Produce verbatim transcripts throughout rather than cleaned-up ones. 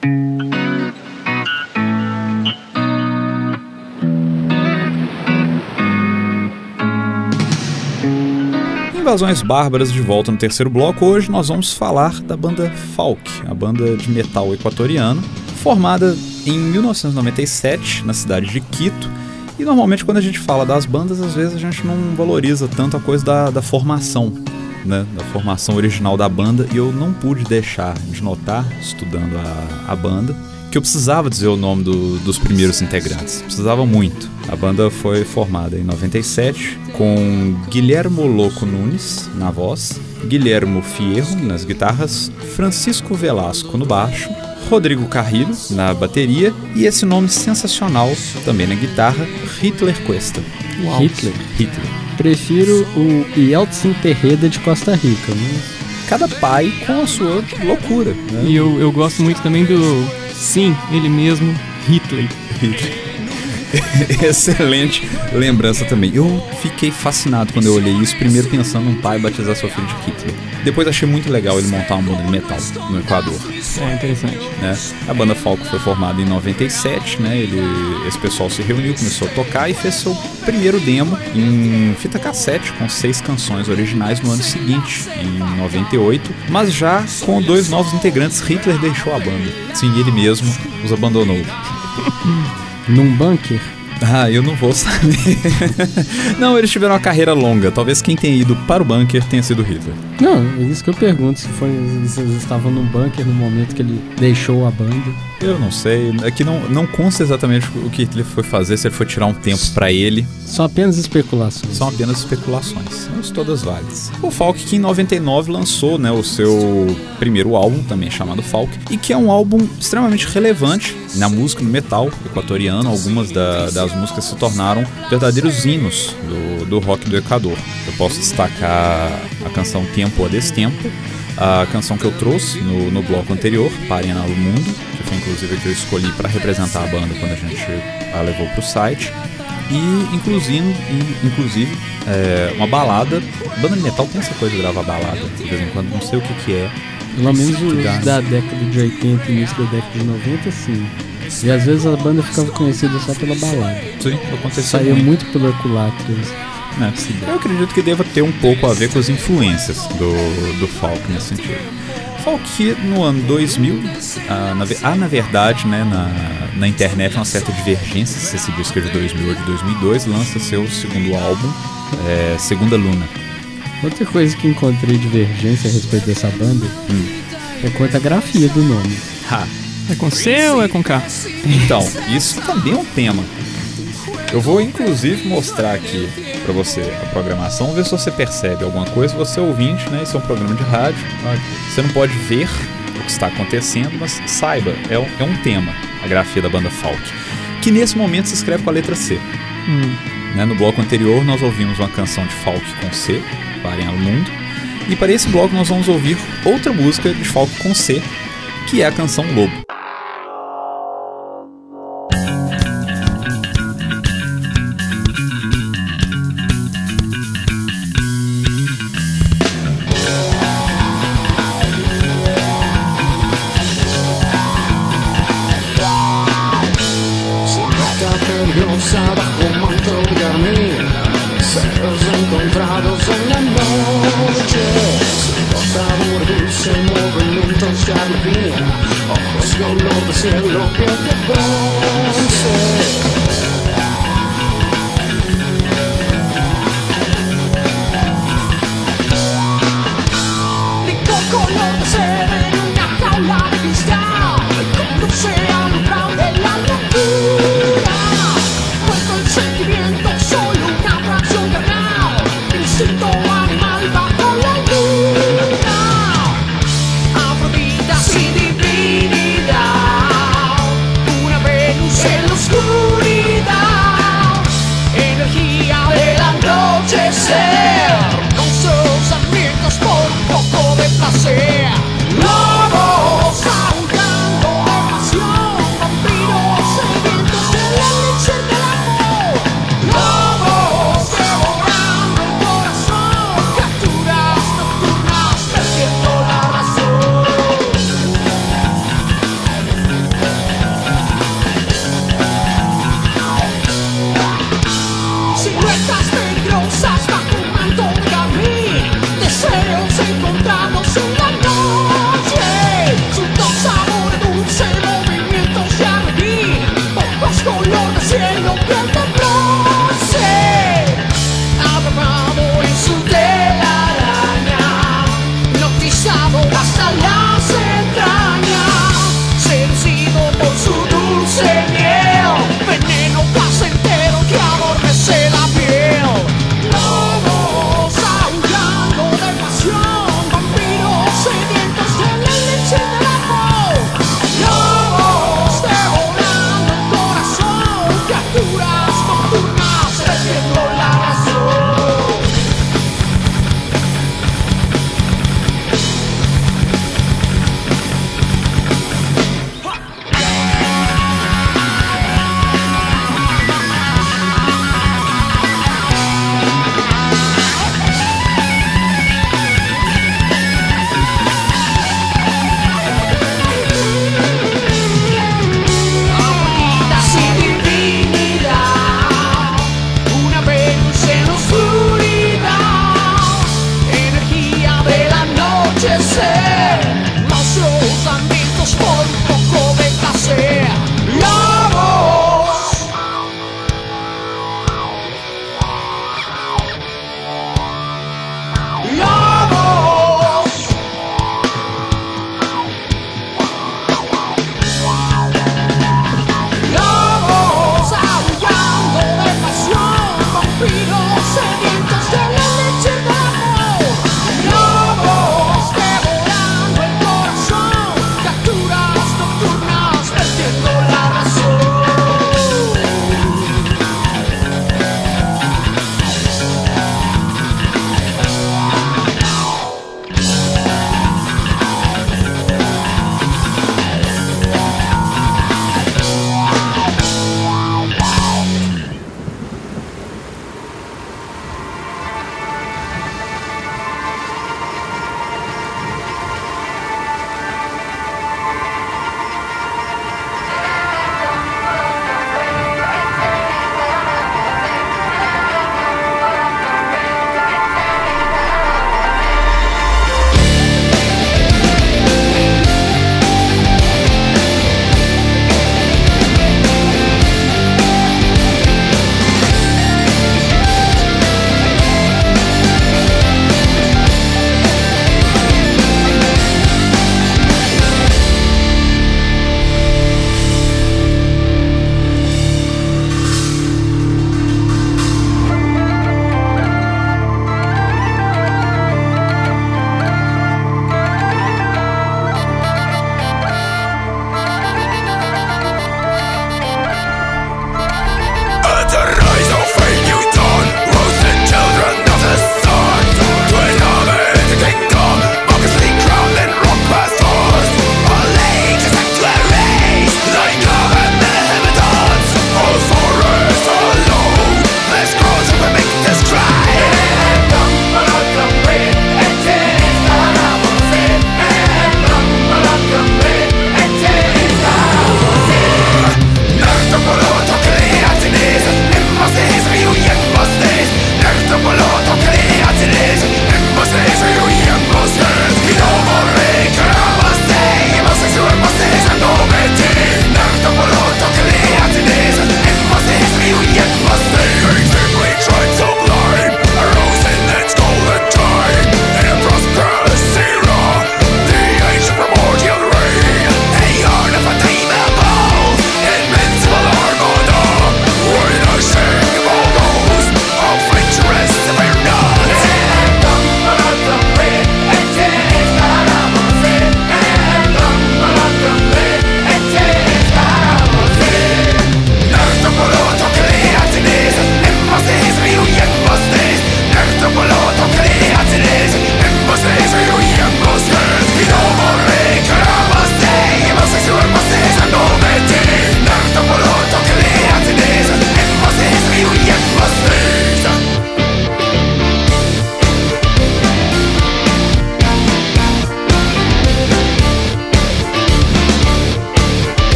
Invasões Bárbaras de volta no terceiro bloco. Hoje nós vamos falar da banda Falk, a banda de metal equatoriano, formada em mil novecentos e noventa e sete na cidade de Quito. E normalmente quando a gente fala das bandas, às vezes a gente não valoriza tanto a coisa da, da formação, né? Da formação original da banda, e eu não pude deixar de notar, estudando a, a banda, que eu precisava dizer o nome do, dos primeiros integrantes. Precisava muito. A banda foi formada em noventa e sete com Guilhermo Loco Nunes na voz, Guilhermo Fierro nas guitarras, Francisco Velasco no baixo, Rodrigo Carrillo na bateria e esse nome sensacional também na guitarra, Hitler Cuesta. Uau. Hitler? Hitler. Prefiro o Yeltsin Terreda de Costa Rica. Né? Cada pai com a sua loucura. Né? E eu, eu gosto muito também do... Sim, ele mesmo, Hitler. Hitler. Excelente lembrança também. Eu fiquei fascinado quando eu olhei isso, primeiro pensando num pai batizar seu filho de Hitler. Depois achei muito legal ele montar uma banda de metal no Equador. É interessante. Né? A banda Falco foi formada em noventa e sete, né? Ele, esse pessoal se reuniu, começou a tocar e fez seu primeiro demo em fita cassete com seis canções originais no ano seguinte, em noventa e oito. Mas já com dois novos integrantes, Hitler deixou a banda. Sim, ele mesmo os abandonou. Num bunker? Ah, eu não vou saber. Não, eles tiveram uma carreira longa. Talvez quem tenha ido para o bunker tenha sido Hitler. Não, é isso que eu pergunto. Se foi, se eles estavam num bunker no momento que ele deixou a banda. Eu não sei. Aqui não, não consta exatamente o que Hitler foi fazer, se ele foi tirar um tempo para ele. São apenas especulações. São apenas especulações. Mas todas válidas. O Falk, que em noventa e nove lançou, né, o seu primeiro álbum, também chamado Falk, e que é um álbum extremamente relevante na música, no metal equatoriano. Algumas da, das músicas se tornaram verdadeiros hinos do, do rock do Equador. Eu posso destacar a canção Tempo a Destempo, a canção que eu trouxe no, no bloco anterior, Parem ao Mundo, que foi inclusive a que eu escolhi para representar a banda quando a gente a levou para o site. E inclusive, inclusive é, uma balada. Banda de metal tem essa coisa de gravar balada de vez em quando, não sei o que que é. Pelo menos os da década de oitenta e início da década de noventa, sim. E às vezes a banda ficava conhecida só pela balada. Sim, aconteceu. Saía muito, muito pelo Equilátero. É, eu acredito que deva ter um pouco a ver com as influências do, do Falk nesse sentido. Falk, no ano dois mil, ah, na, ah, na verdade, né, na, na internet uma certa divergência se esse disco é de dois mil ou de dois mil e dois, lança seu segundo álbum, é, Segunda Luna. Outra coisa que encontrei divergência a respeito dessa banda hum. é quanto à grafia do nome. Ha. É com C ou é com K? Então, isso também é um tema. Eu vou inclusive mostrar aqui pra você a programação, ver se você percebe alguma coisa. Você é ouvinte, né? Isso é um programa de rádio. Você não pode ver o que está acontecendo, mas saiba, é um, é um tema, a grafia da banda Falk, que nesse momento se escreve com a letra C. Hum. Né? No bloco anterior nós ouvimos uma canção de Falk com C, Parem ao Mundo. E para esse bloco nós vamos ouvir outra música de Falk com C, que é a canção Lobo. Bajo un manto de carmín, cerros encontrados en la noche, sin sabor dulce, movimientos de alegría, ojos color de cielo que te bronce. Una Venus en la oscuridad.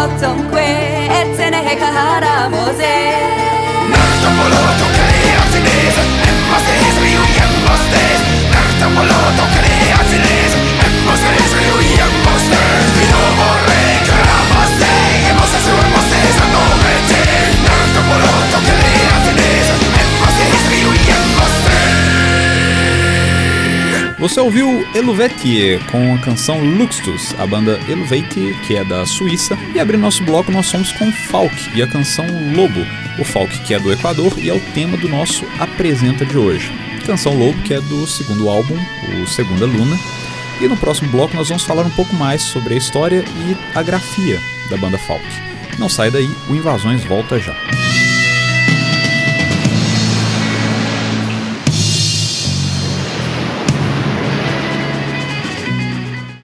Você ouviu Eluveitie com a canção Luxtus, a banda Eluveitie, que é da Suíça. E abrindo nosso bloco, nós fomos com Falk e a canção Lobo. O Falk, que é do Equador e é o tema do nosso Apresenta de hoje. Canção Lobo, que é do segundo álbum, o Segunda Luna. E no próximo bloco nós vamos falar um pouco mais sobre a história e a grafia da banda Falk. Não sai daí, o Invasões volta já.